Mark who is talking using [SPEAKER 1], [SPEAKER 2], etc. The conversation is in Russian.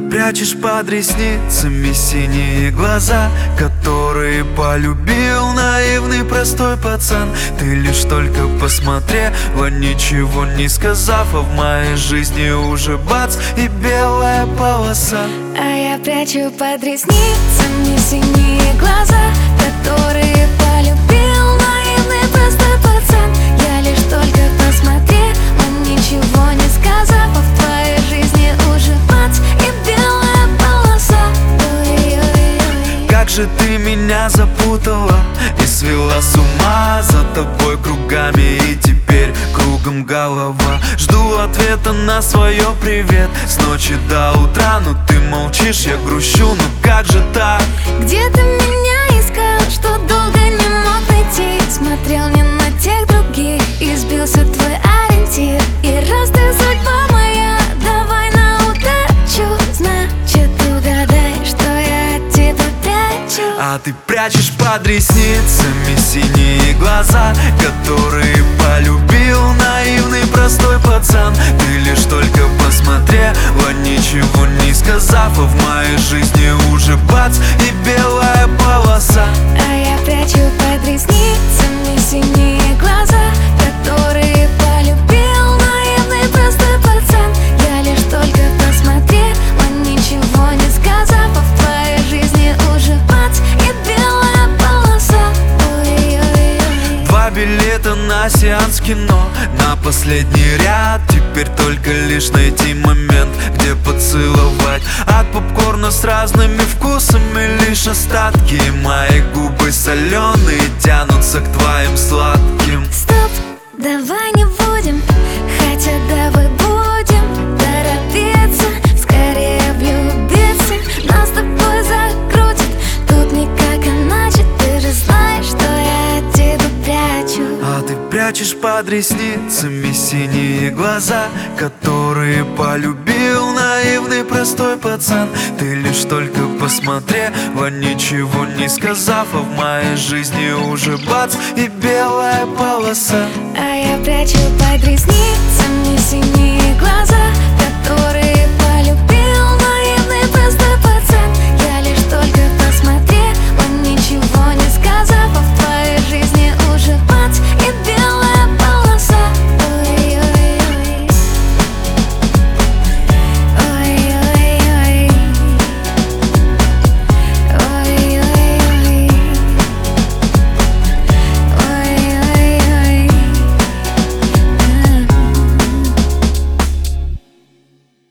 [SPEAKER 1] Прячешь под ресницами синие глаза, которые полюбил наивный простой пацан. Ты лишь только посмотрела, ничего не сказав, а в моей жизни уже бац и белая полоса.
[SPEAKER 2] А я прячу под ресницами синие глаза, которые полюбил наивный простой пацан. Я лишь только посмотрела, ничего не сказав, а в твоей жизни уже бац и белая полоса. Ой-ой-ой.
[SPEAKER 1] Как же ты меня запутала и свела с ума, за тобой кругами и теперь кругом голова. Жду ответа на свое привет с ночи до утра, но ты молчишь, я грущу, ну как же так?
[SPEAKER 2] Где ты меня искал, что долго не мог найти? Смотрел не на тех других, и сбился твой ориентир. И раз ты судьба моя, давай на удачу. Значит, угадай, что я от тебя прячу.
[SPEAKER 1] А ты прячешь под ресницами синие глаза, которые полюбил наивный простой пацан. Ты лишь только посмотрела, ничего не сказав, а в моей жизни уже бац и белая полоса.
[SPEAKER 2] А я прячу под ресницами синие глаза, которые полюбил наивный простой пацан. Я лишь только посмотрела, ничего не сказав, а в твоей жизни уже бац и белая полоса. Ой-ой-ой.
[SPEAKER 1] 2 билета на сеанс кино, на последний ряд. Теперь только лишь найти момент, где поцеловать. От попкорна с разными вкусами лишь остатки. Мои губы соленые тянутся к твоим сладким.
[SPEAKER 2] Стоп, давай не будем, хотя давай будем торопиться, скорее влюбиться. Нас с тобой закрутит, тут никак иначе. Ты же знаешь, что я от тебя прячу.
[SPEAKER 1] А ты прячешь под ресницами синие глаза, которые полюбил наивный простой пацан. Ты лишь только посмотрела, ничего не сказав, а в моей жизни уже бац и белая полоса.
[SPEAKER 2] А я прячу под ресницами синие глаза,